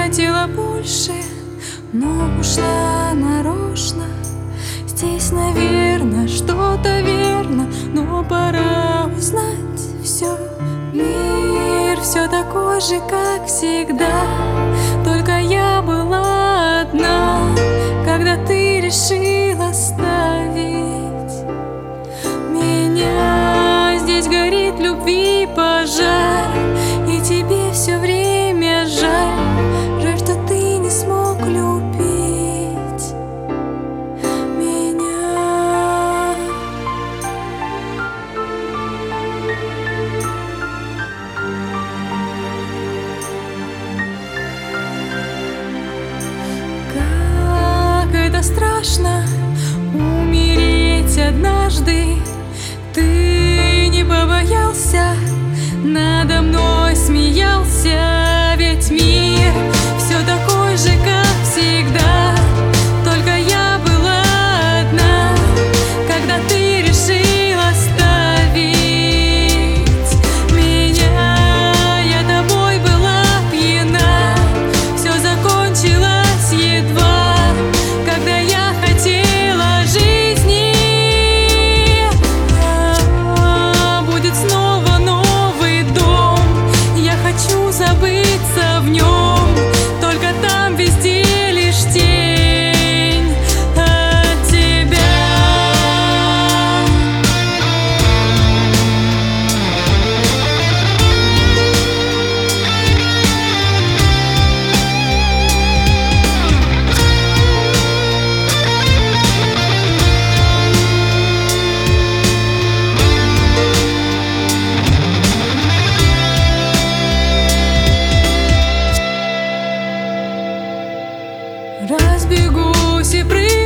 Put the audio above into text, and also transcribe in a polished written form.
хотела больше, но ушла нарочно. Здесь, наверное, что-то верно, но пора узнать все. Мир все такой же, как всегда, только я была одна, когда ты решил оставить меня. Здесь горит любви пожар, и тебе все время жаль, жаль, что ты не смог любить меня. Как это страшно умереть однажды. Ты не побоялся, надо мной смеялся, ведь мир все такой же, как всегда, только я была одна, когда ты решил оставить меня. Я тобой была пьяна, все закончилось едва, когда я хотела жизни. Будет снова новый дом, я хочу забыться в нем, только там везде лишь тень от тебя. Разбегусь и прыгну